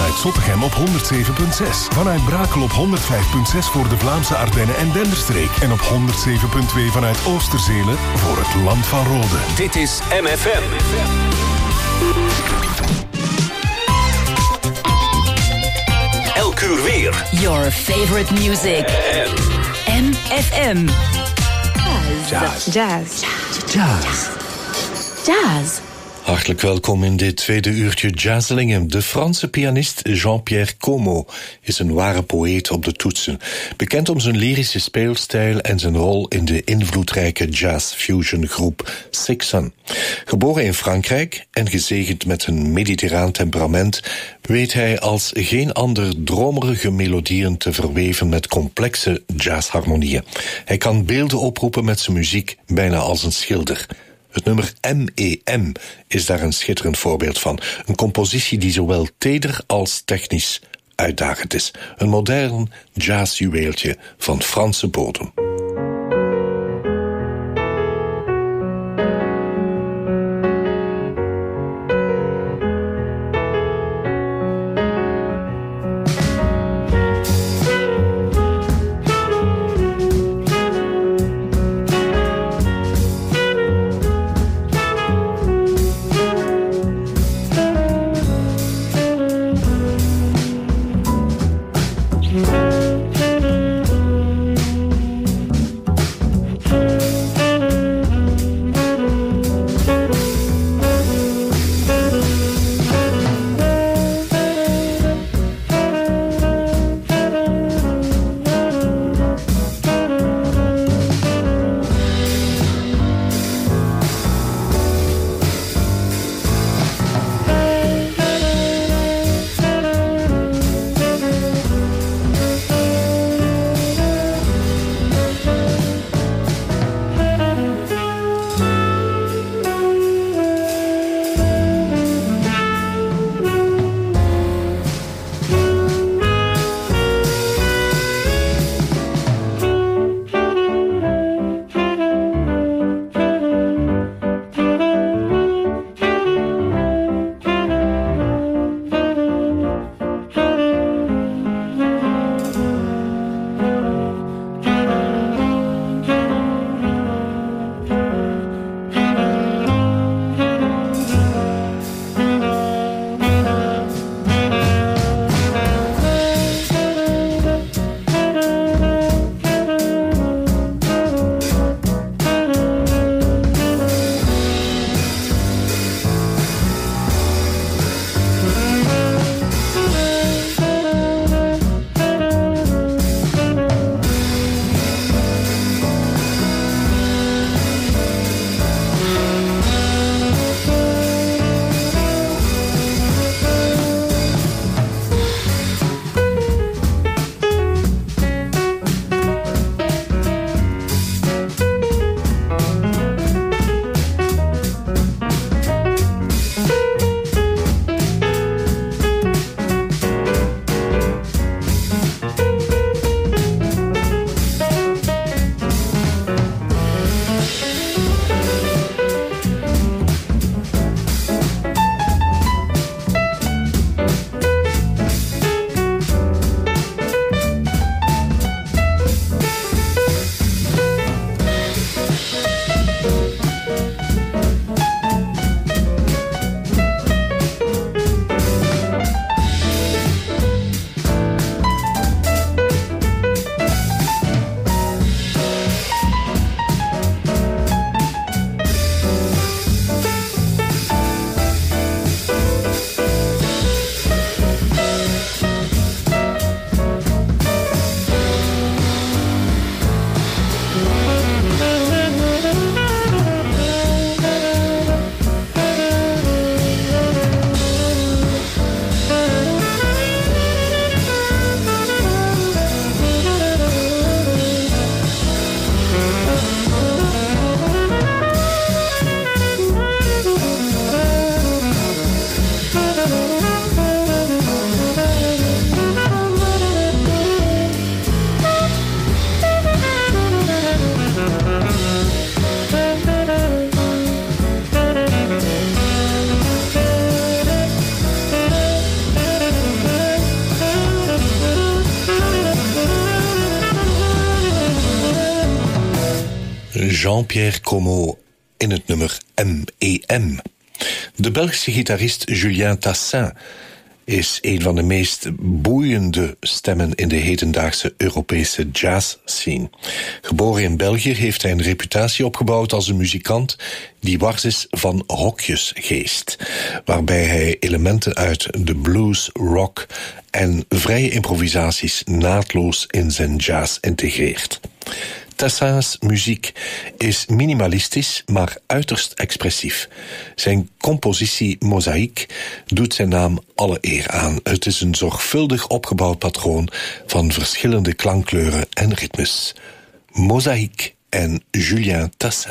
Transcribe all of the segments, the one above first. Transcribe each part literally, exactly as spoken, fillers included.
vanuit Zottegem op honderd zeven komma zes. Vanuit Brakel op honderd vijf komma zes voor de Vlaamse Ardennen en Denderstreek. En op honderd zeven komma twee vanuit Oosterzele voor het Land van Rode. Dit is M F M. Elk uur weer. Your favorite music. M F M. Jazz. Jazz. Jazz. Jazz. Hartelijk welkom in dit tweede uurtje Jazzlingen. De Franse pianist Jean-Pierre Como is een ware poëet op de toetsen. Bekend om zijn lyrische speelstijl en zijn rol in de invloedrijke jazz-fusion groep Sixon. Geboren in Frankrijk en gezegend met een mediterraan temperament, weet hij als geen ander dromerige melodieën te verweven met complexe jazzharmonieën. Hij kan beelden oproepen met zijn muziek, bijna als een schilder. Het nummer M E M is daar een schitterend voorbeeld van. Een compositie die zowel teder als technisch uitdagend is. Een modern jazzjuweeltje van Franse bodem. Jean-Pierre Como in het nummer M E M. De Belgische gitarist Julien Tassin is een van de meest boeiende stemmen in de hedendaagse Europese jazzscene. Geboren in België heeft hij een reputatie opgebouwd als een muzikant die wars is van hokjesgeest, waarbij hij elementen uit de blues, rock en vrije improvisaties naadloos in zijn jazz integreert. Tassins muziek is minimalistisch, maar uiterst expressief. Zijn compositie Mozaïek doet zijn naam alle eer aan. Het is een zorgvuldig opgebouwd patroon van verschillende klankkleuren en ritmes. Mozaïek en Julien Tassin.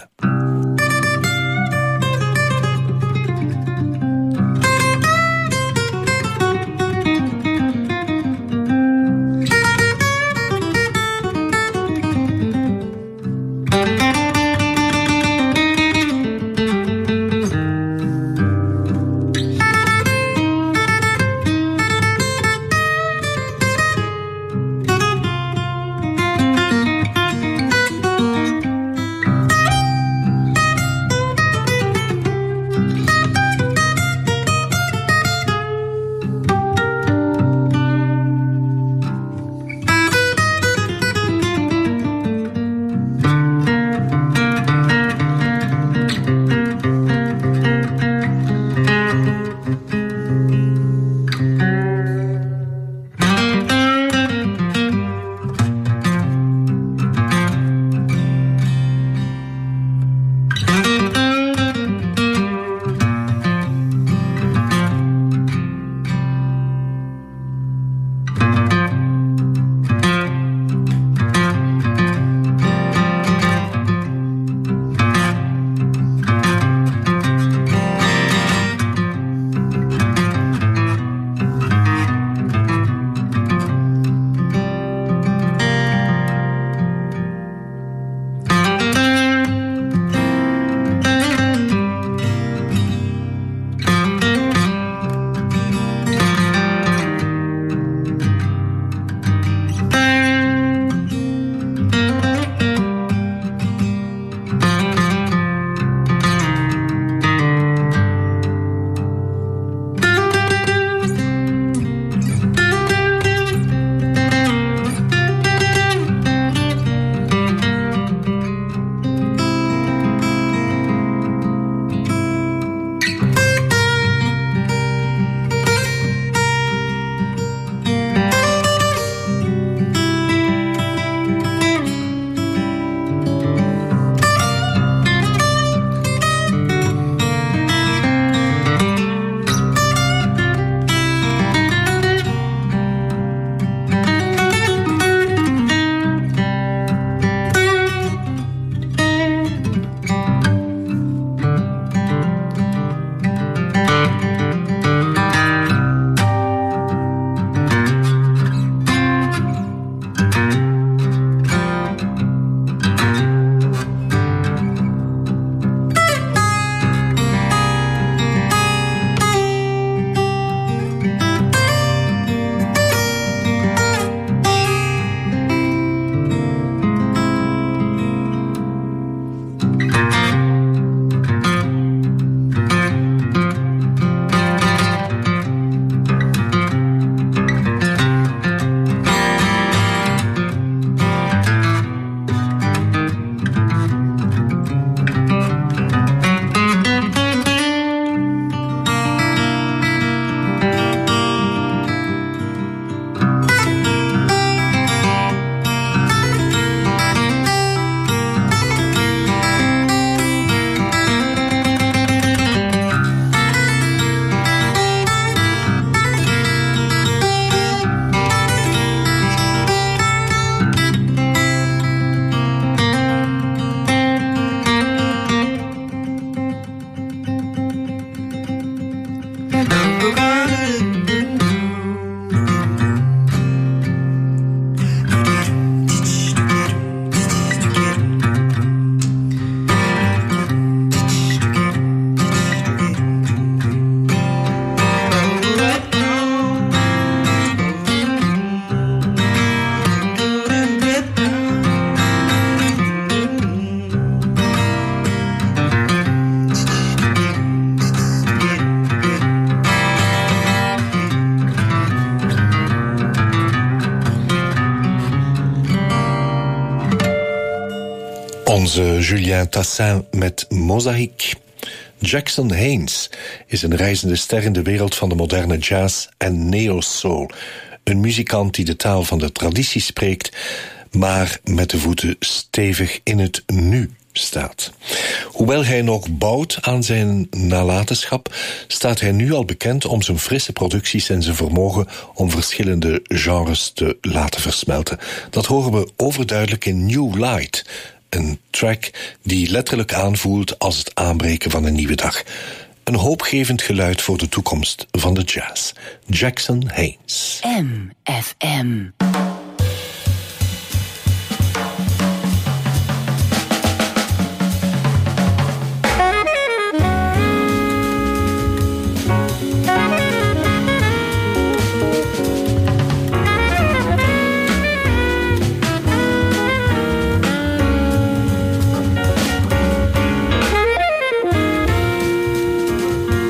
was uh, Julien Tassin met Mosaïque. Jackson Haynes is een reizende ster in de wereld van de moderne jazz en neo-soul. Een muzikant die de taal van de traditie spreekt, maar met de voeten stevig in het nu staat. Hoewel hij nog bouwt aan zijn nalatenschap, staat hij nu al bekend om zijn frisse producties en zijn vermogen om verschillende genres te laten versmelten. Dat horen we overduidelijk in New Light, een track die letterlijk aanvoelt als het aanbreken van een nieuwe dag. Een hoopgevend geluid voor de toekomst van de jazz. Jackson Haynes. M F M.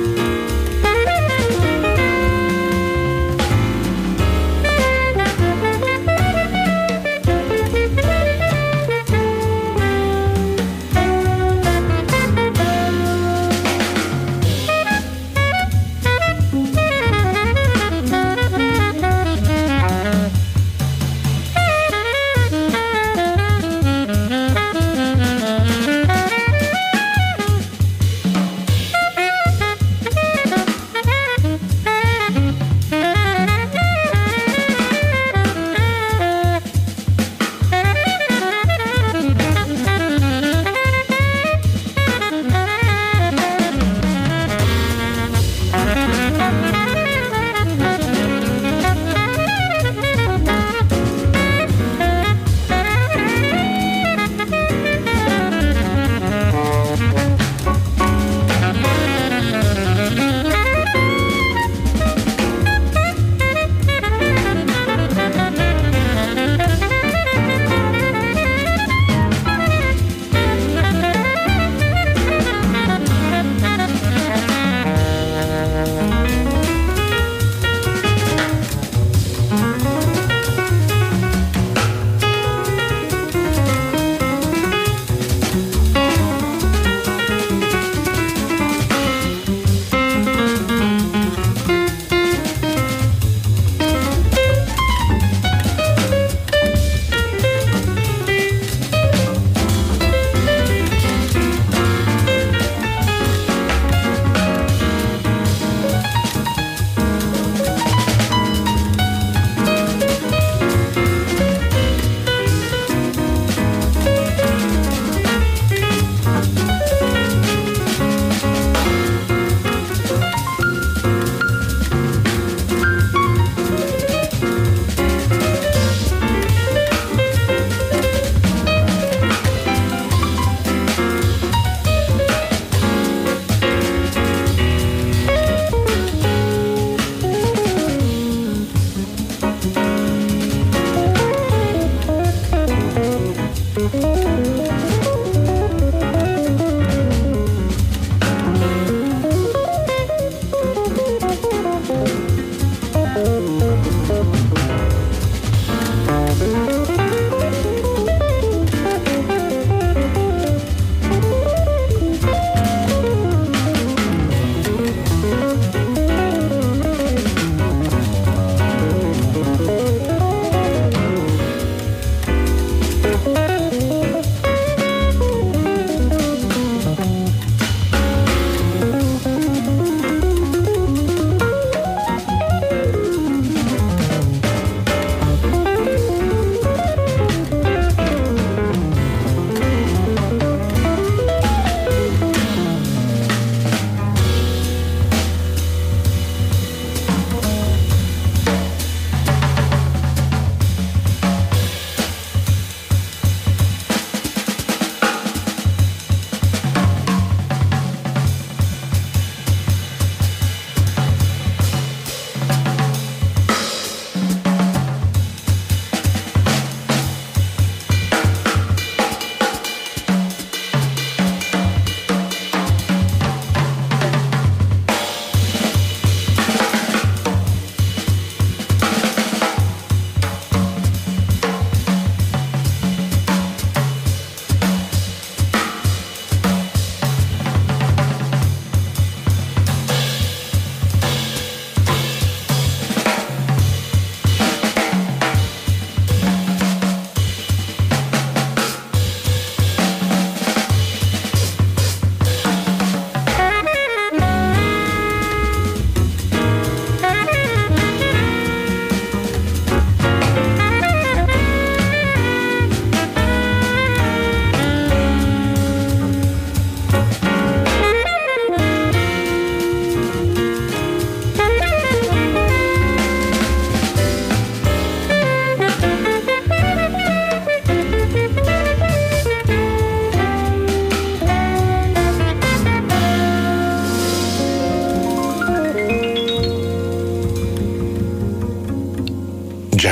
Thank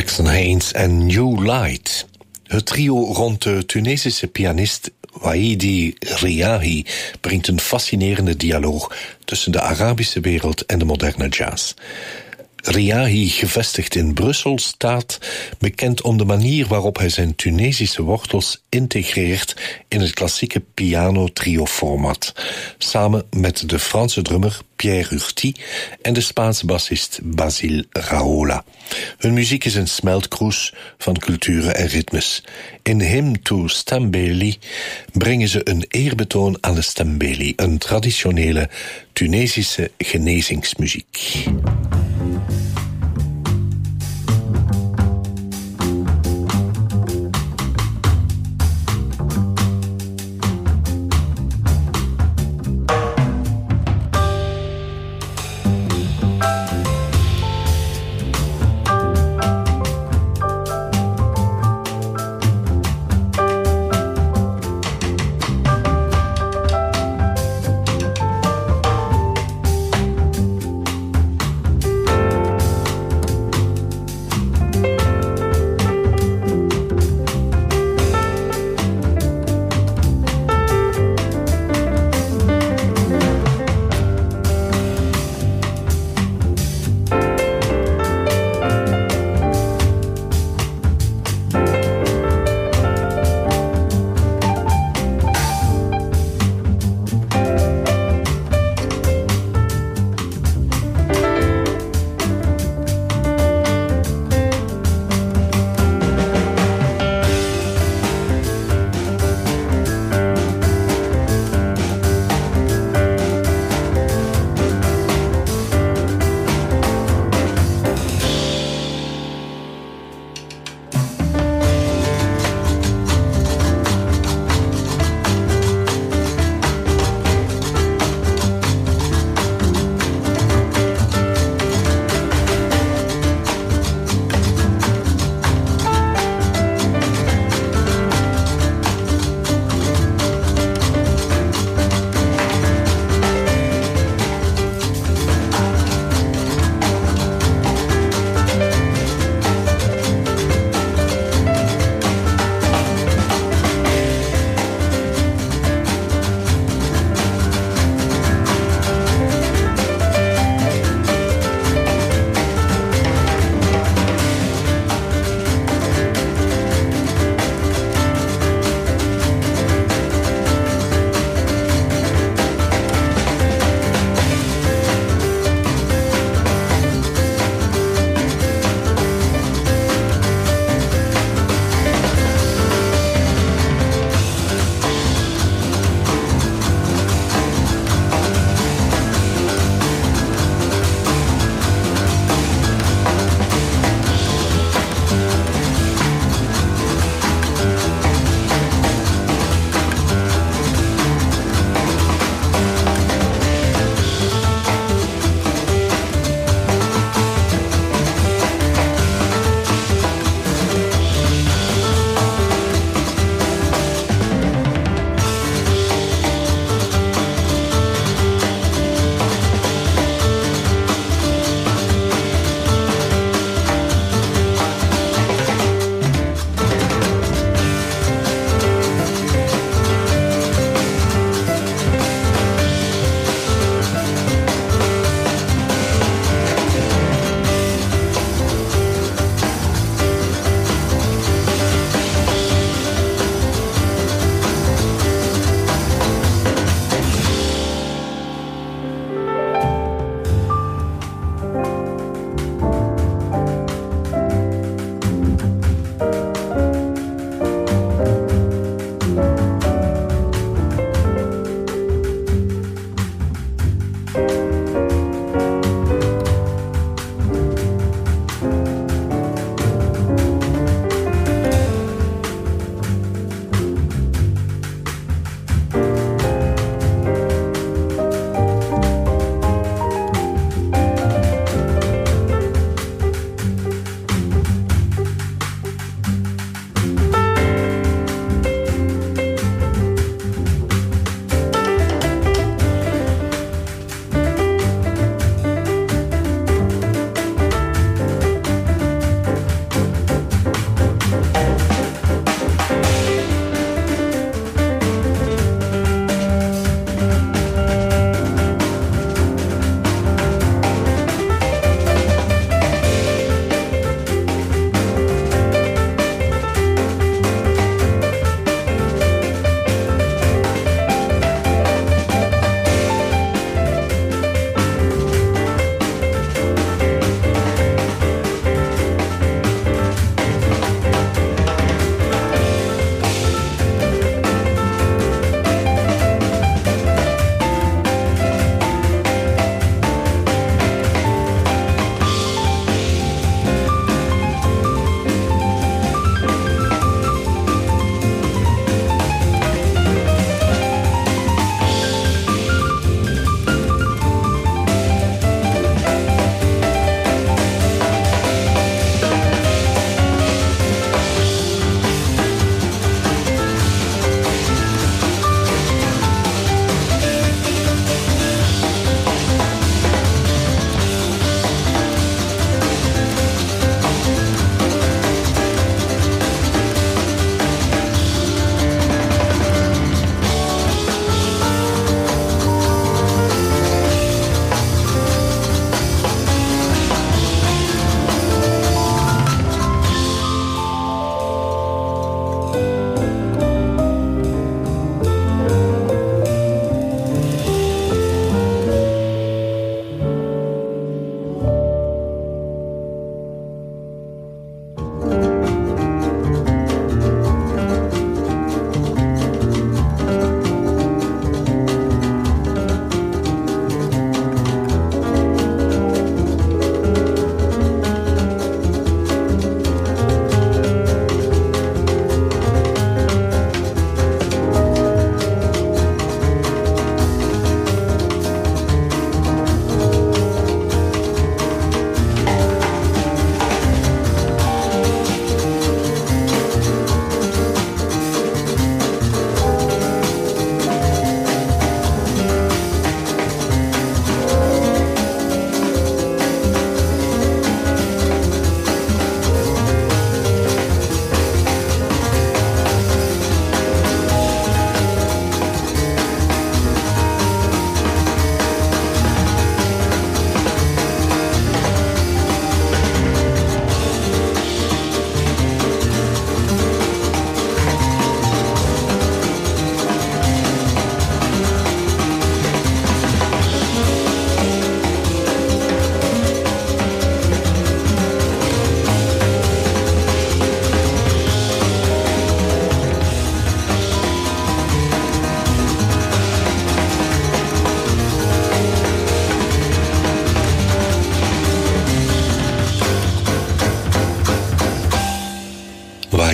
Jackson Haynes en New Light. Het trio rond de Tunesische pianist Waidi Riahi brengt een fascinerende dialoog tussen de Arabische wereld en de moderne jazz. Riahi, gevestigd in Brussel, staat bekend om de manier waarop hij zijn Tunesische wortels integreert in het klassieke piano-trio-format, samen met de Franse drummer Pierre Urti en de Spaanse bassist Basile Raola. Hun muziek is een smeltkroes van culturen en ritmes. In Hymn to Stambeli brengen ze een eerbetoon aan de stembeli, een traditionele Tunesische genezingsmuziek.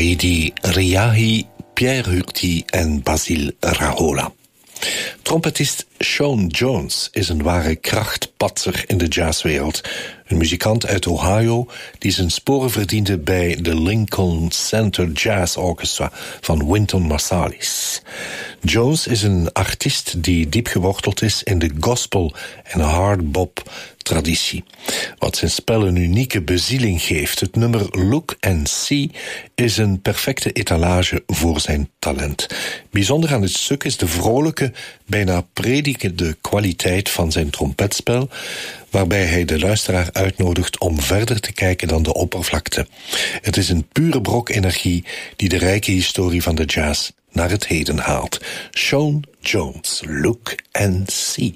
Haidi Riahi, Pierre Hughty en Basil Rahola. Trompetist Sean Jones is een ware krachtpatser in de jazzwereld. Een muzikant uit Ohio die zijn sporen verdiende bij de Lincoln Center Jazz Orchestra van Wynton Marsalis. Jones is een artiest die diep geworteld is in de gospel en hardbop traditie. Wat zijn spel een unieke bezieling geeft. Het nummer Look and See is een perfecte etalage voor zijn talent. Bijzonder aan het stuk is de vrolijke, bijna predikende kwaliteit van zijn trompetspel, waarbij hij de luisteraar uitnodigt om verder te kijken dan de oppervlakte. Het is een pure brok energie die de rijke historie van de jazz naar het heden haalt. Sean Jones, Look and See.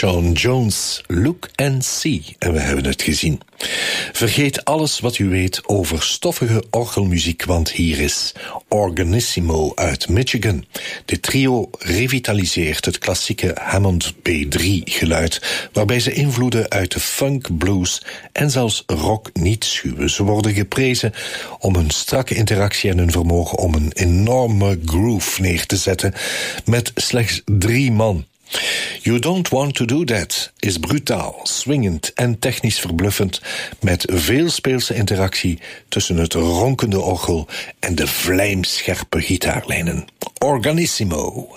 Sean Jones, Look and See. En we hebben het gezien. Vergeet alles wat u weet over stoffige orgelmuziek, want hier is Organissimo uit Michigan. Dit trio revitaliseert het klassieke Hammond B drie geluid, waarbij ze invloeden uit de funk, blues en zelfs rock niet schuwen. Ze worden geprezen om hun strakke interactie en hun vermogen om een enorme groove neer te zetten met slechts drie man. You Don't Want to Do That is brutaal, swingend en technisch verbluffend, met veel speelse interactie tussen het ronkende orgel en de vlijmscherpe gitaarlijnen. Organissimo.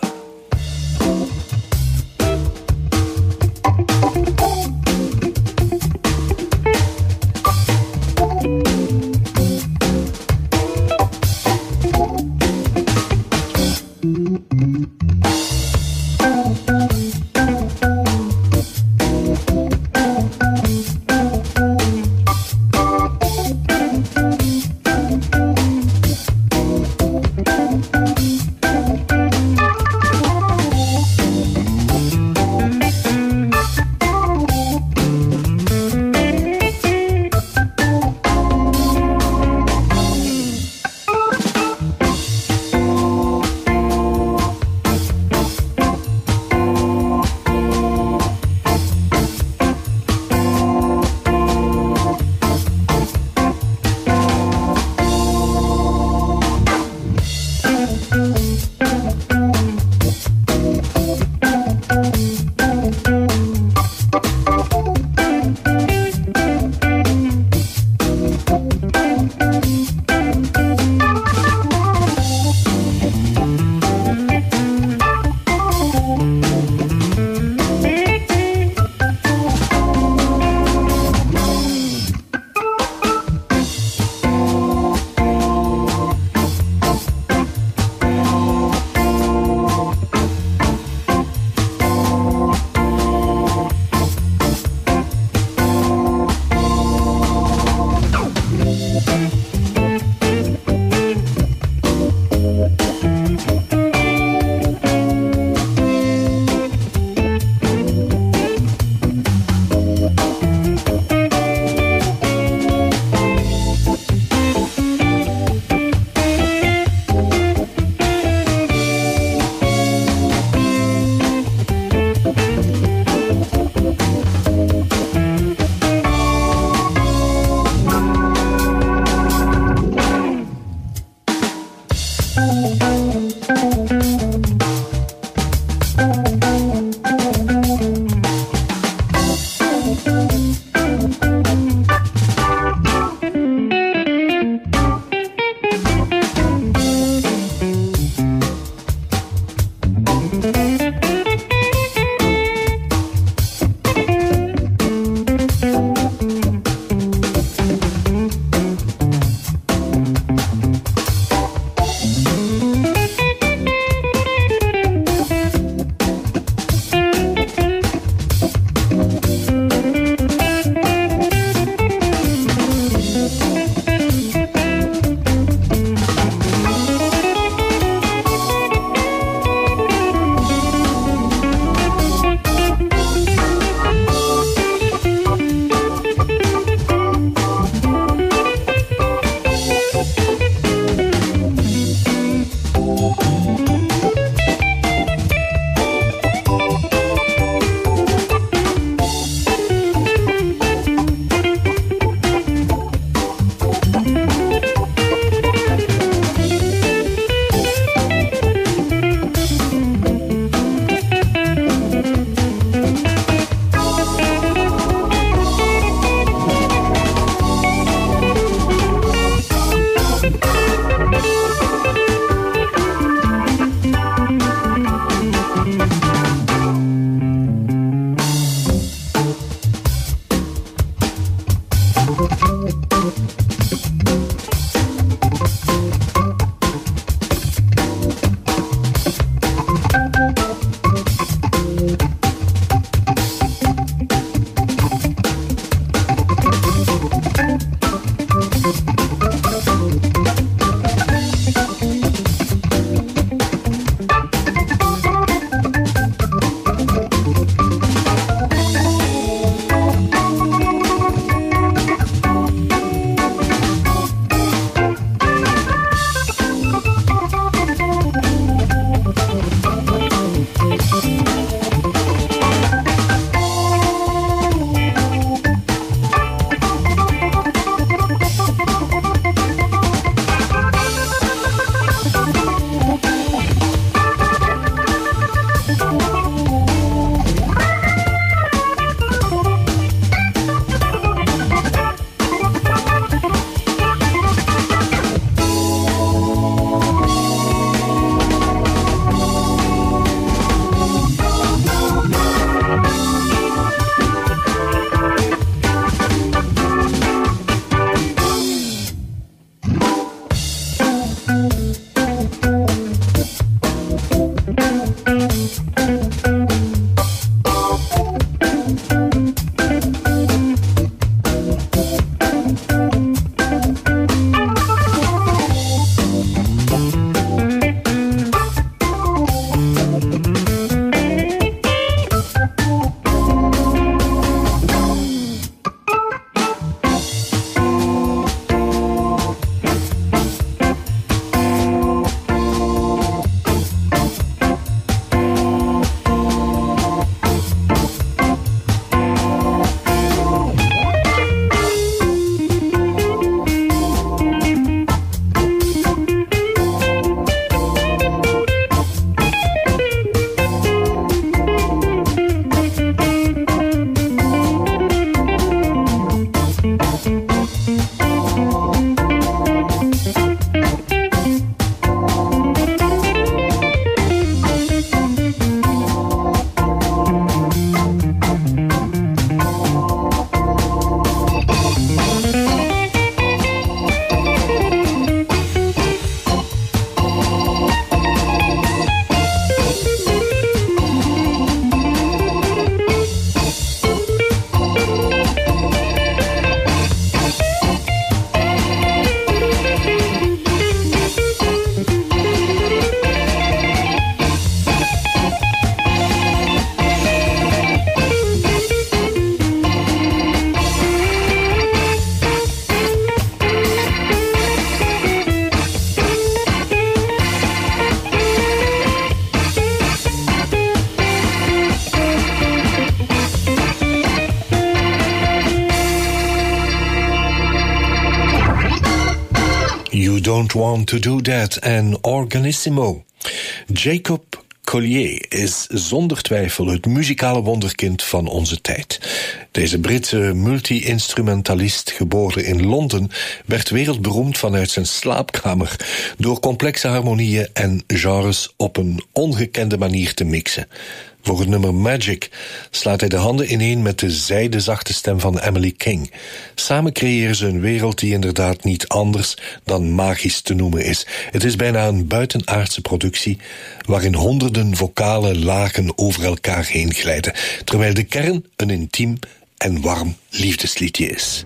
Don't Want to Do That en Organissimo. Jacob Collier is zonder twijfel het muzikale wonderkind van onze tijd. Deze Britse multi-instrumentalist, geboren in Londen, werd wereldberoemd vanuit zijn slaapkamer door complexe harmonieën en genres op een ongekende manier te mixen. Voor het nummer Magic slaat hij de handen ineen met de zijdezachte stem van Emily King. Samen creëren ze een wereld die inderdaad niet anders dan magisch te noemen is. Het is bijna een buitenaardse productie waarin honderden vocale lagen over elkaar heen glijden, terwijl de kern een intiem en warm liefdesliedje is.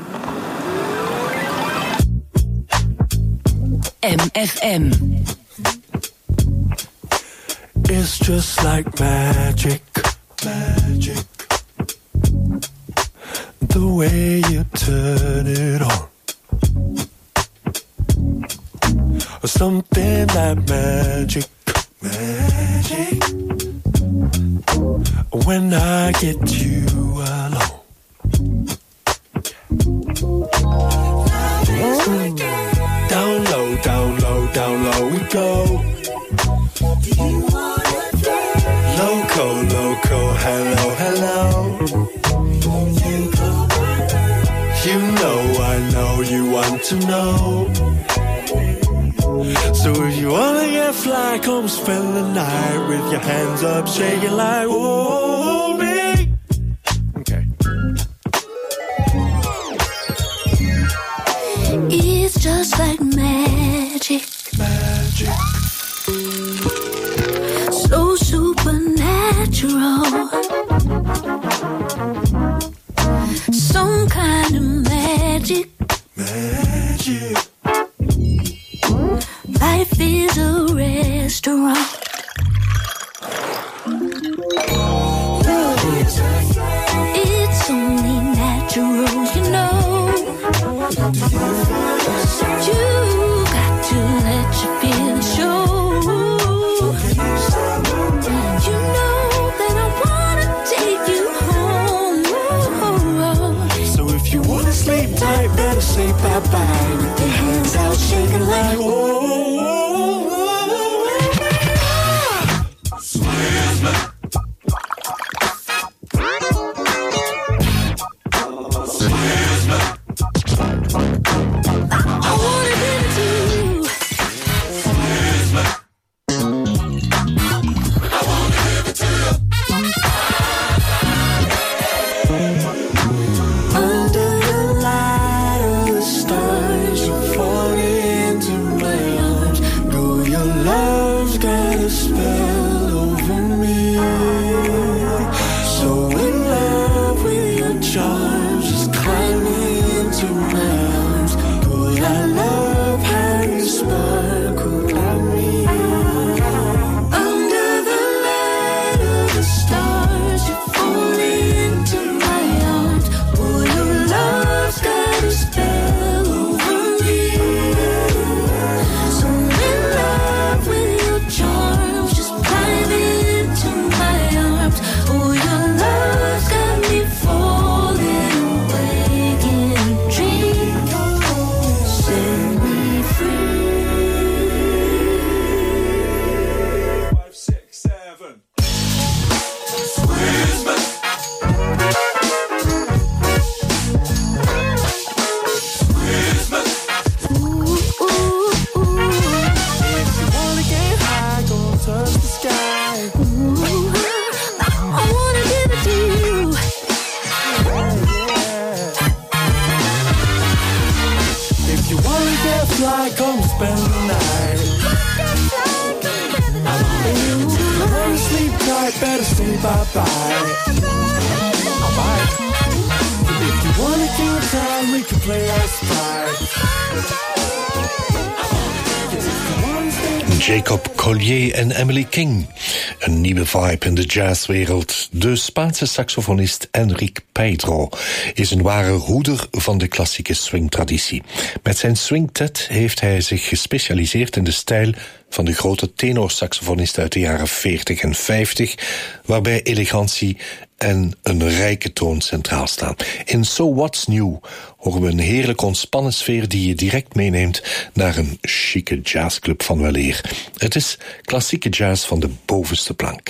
M F M. It's just like magic, magic. The way you turn it on. Something like magic, magic. When I get you alone. Mm. Down low, down low, down low we go. Loco, loco, hello, hello. You know I know you want to know. So if you wanna get fly, come spend the night with your hands up, shaking like, whoa, me. Okay. It's just like magic. Magic. So supernatural. Some kind of magic. Magic. Life is a restaurant. It's only natural, you know. You got to let your feelings show. You know that I wanna take you home. So if you wanna sleep tight, better say bye-bye with your hands out shaking like, whoa. Jacob Collier en Emily King. Een nieuwe vibe in de jazzwereld. De Spaanse saxofonist Enrique Pedro is een ware hoeder van de klassieke swingtraditie. Met zijn swingtet heeft hij zich gespecialiseerd in de stijl van de grote tenorsaxofonist uit de jaren veertig en vijftig, waarbij elegantie en een rijke toon centraal staan. In So What's New horen we een heerlijk ontspannen sfeer die je direct meeneemt naar een chique jazzclub van weleer. Het is klassieke jazz van de bovenste plank.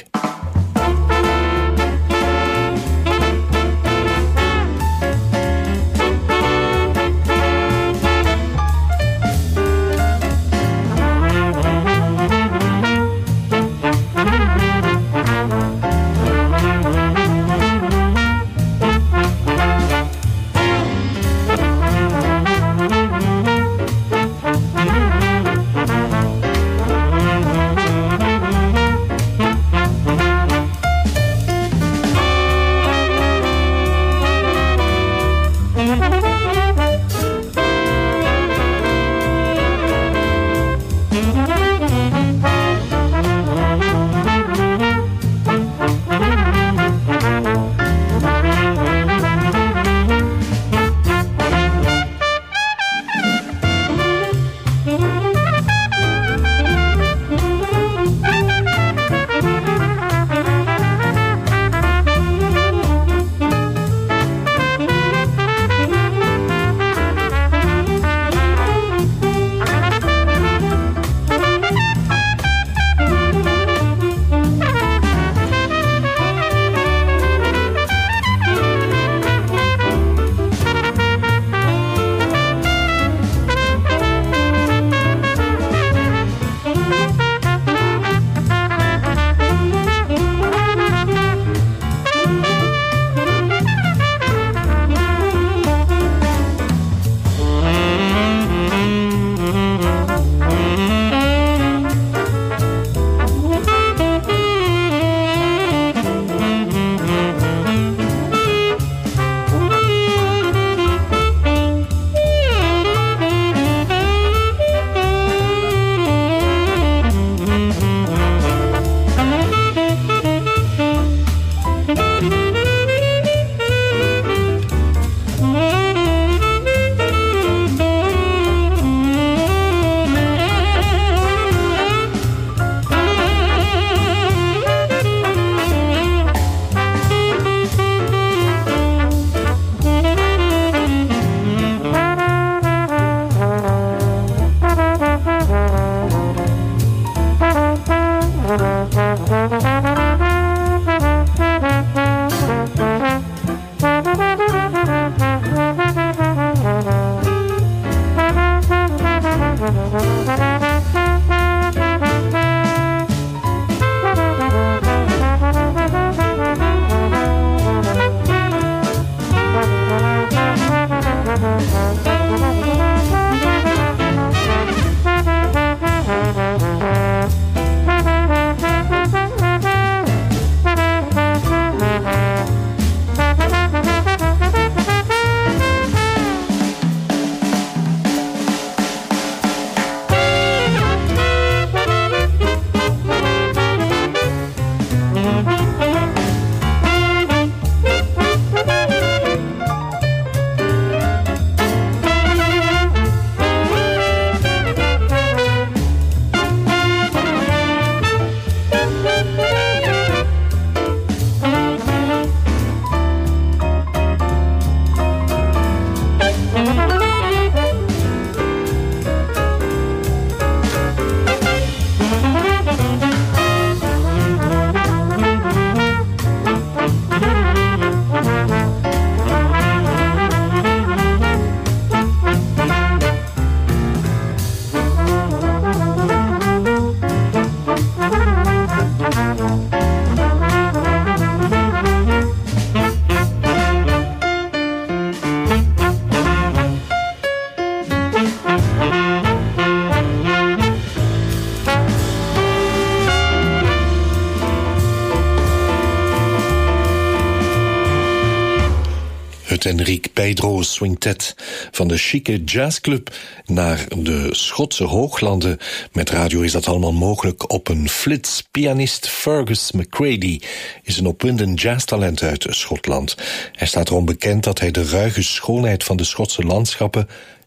Enrique Pedro Swingtet van de chique jazzclub naar de Schotse Hooglanden. Met radio is dat allemaal mogelijk op een flits. Pianist Fergus McCready is een opwindend jazztalent uit Schotland. Hij staat erom bekend dat hij de ruige schoonheid van de Schotse landschappen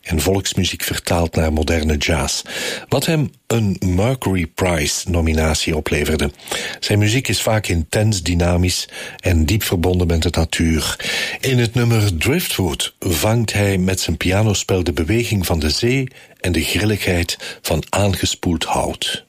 en volksmuziek vertaald naar moderne jazz, wat hem een Mercury Prize-nominatie opleverde. Zijn muziek is vaak intens, dynamisch en diep verbonden met de natuur. In het nummer Driftwood vangt hij met zijn pianospel de beweging van de zee en de grilligheid van aangespoeld hout.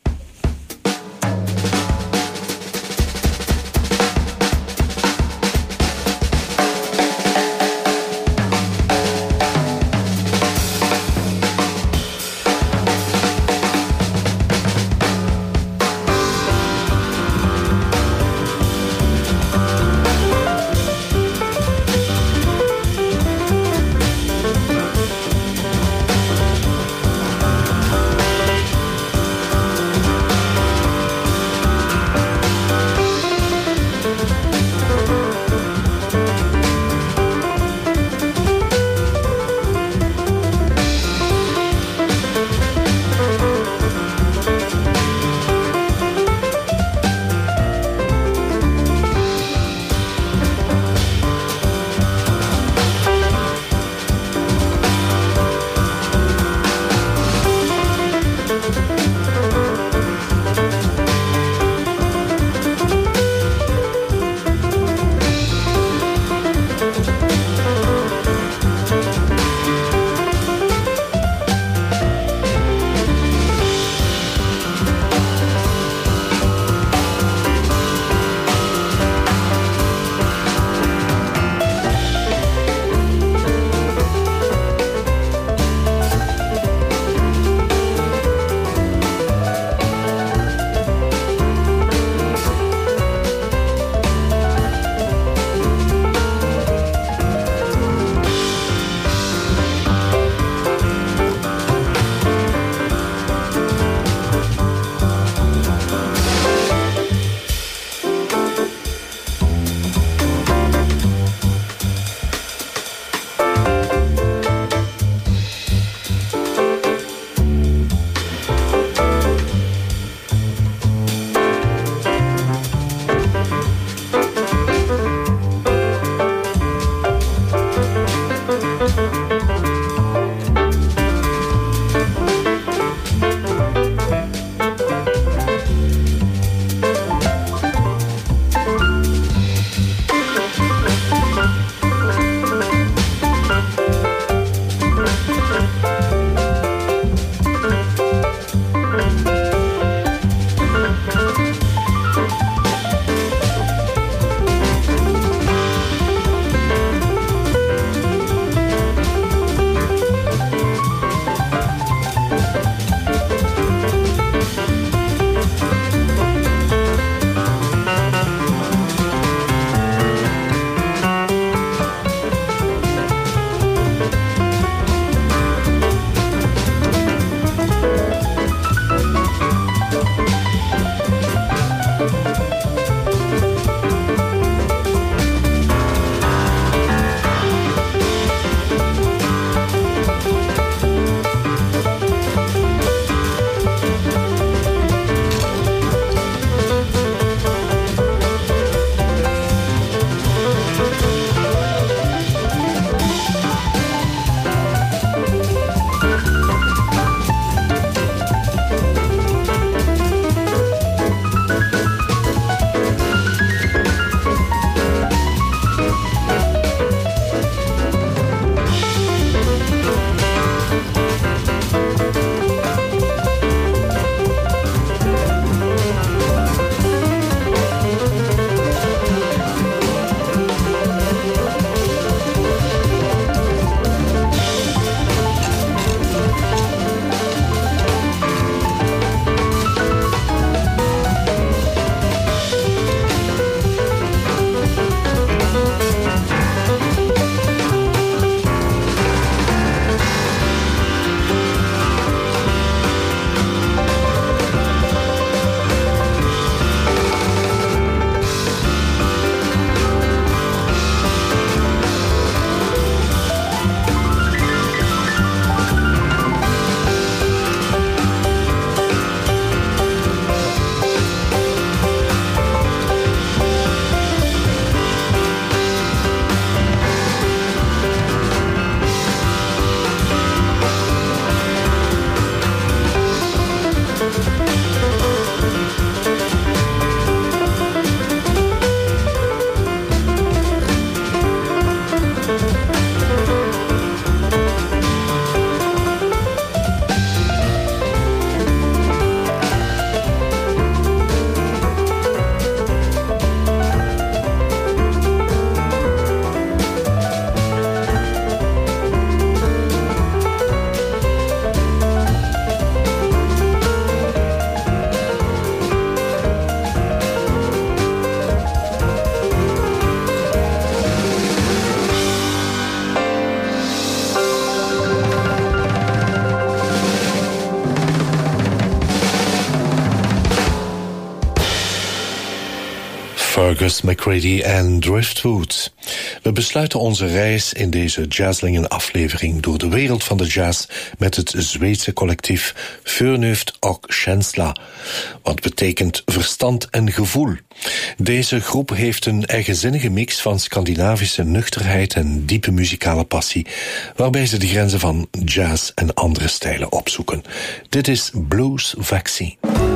Gus McCready en Driftwood. We besluiten onze reis in deze Jazzlingen-aflevering door de wereld van de jazz met het Zweedse collectief Förnuft och känsla, wat betekent verstand en gevoel. Deze groep heeft een eigenzinnige mix van Scandinavische nuchterheid en diepe muzikale passie, waarbij ze de grenzen van jazz en andere stijlen opzoeken. Dit is Blues Vaccine.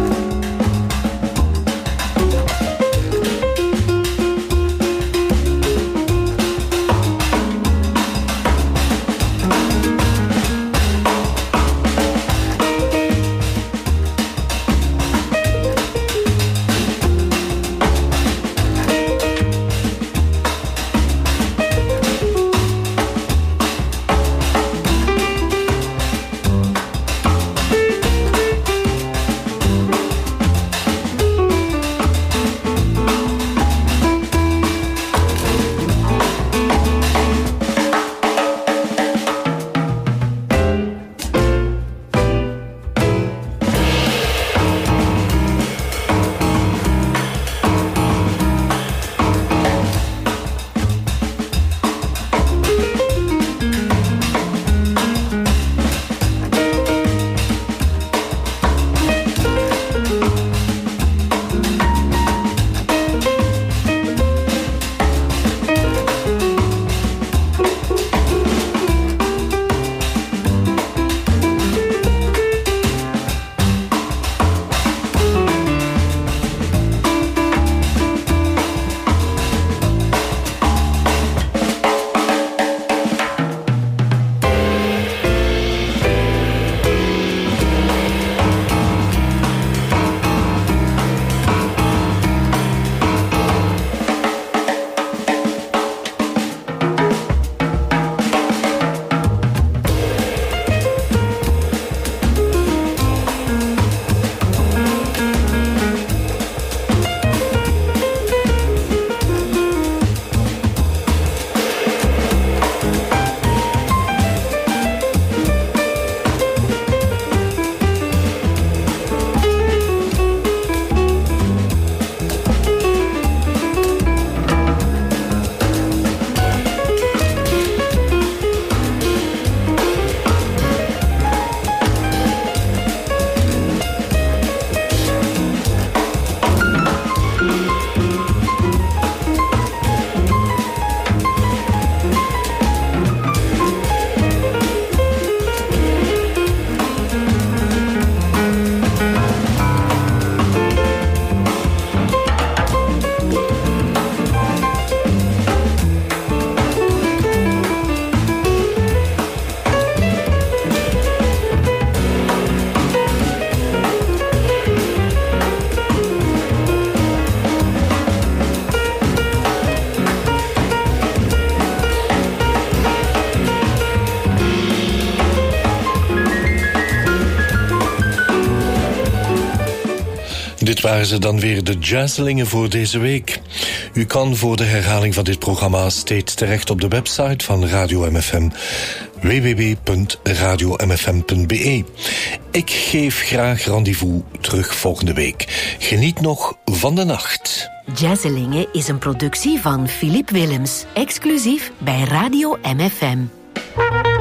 Dit waren ze dan weer, de Jazzlingen voor deze week. U kan voor de herhaling van dit programma steeds terecht op de website van Radio M F M, w w w punt radio m f m punt b e. Ik geef graag rendezvous terug volgende week. Geniet nog van de nacht. Jazzlingen is een productie van Philippe Willems, exclusief bij Radio M F M.